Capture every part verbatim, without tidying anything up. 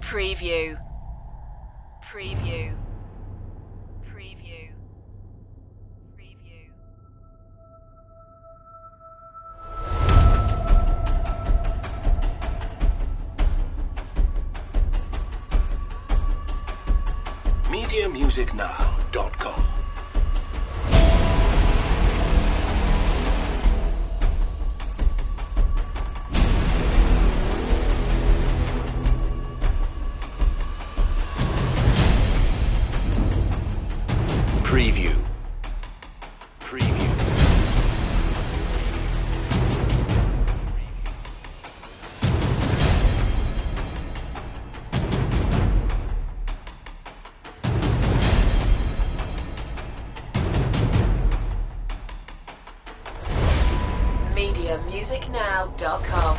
Preview. Preview. Preview. Preview. media music now dot com. Preview. Preview. media music now dot com.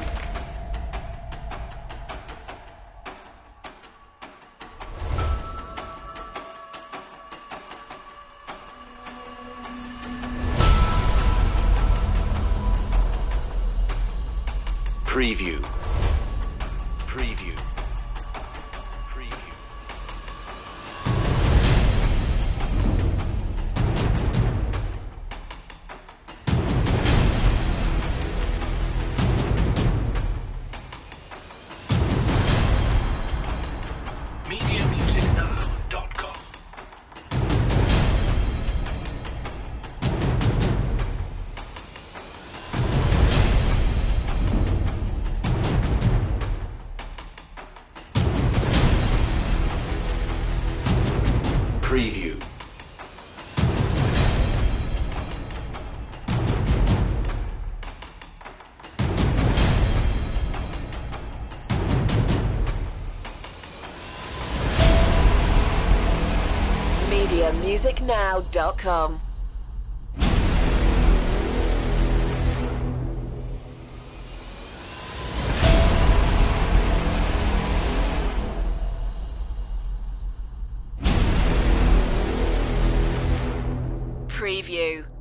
Preview. Preview. Preview. media music now dot com. Preview. media music now dot com. Preview.